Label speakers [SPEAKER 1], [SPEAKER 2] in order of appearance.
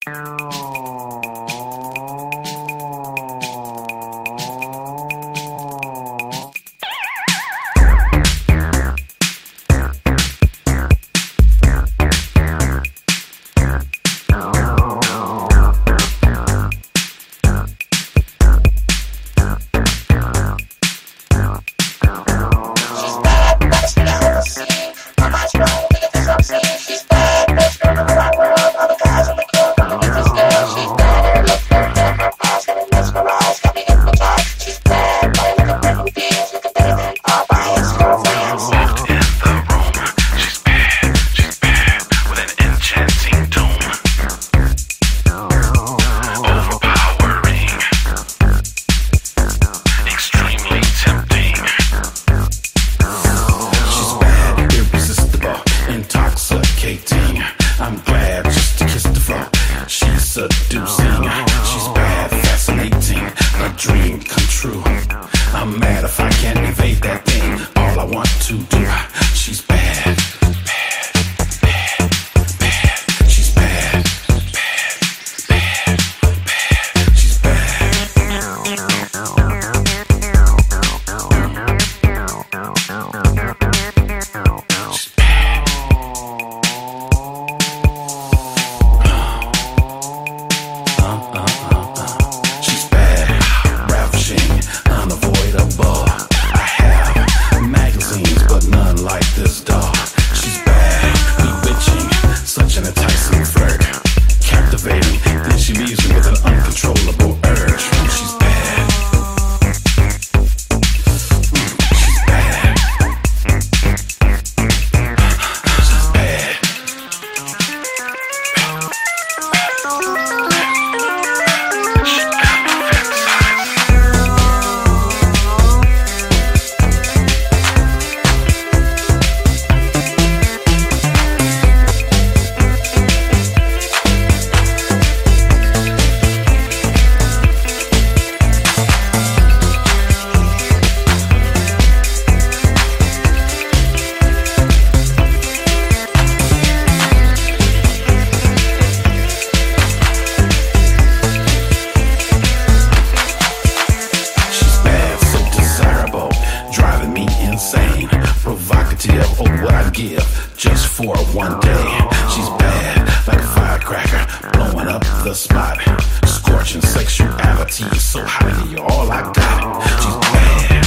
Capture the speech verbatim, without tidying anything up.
[SPEAKER 1] Seducing, she's bad, fascinating, a dream come true. I'm mad if I can't evade that thing. All I want to do. She's bad, bad, bad, bad. She's bad, bad, bad, bad. She's provocative, oh what I'd give just for one day. She's bad, like a firecracker, blowing up the spot. Scorching sexuality, so hot, you're all I got. She's bad.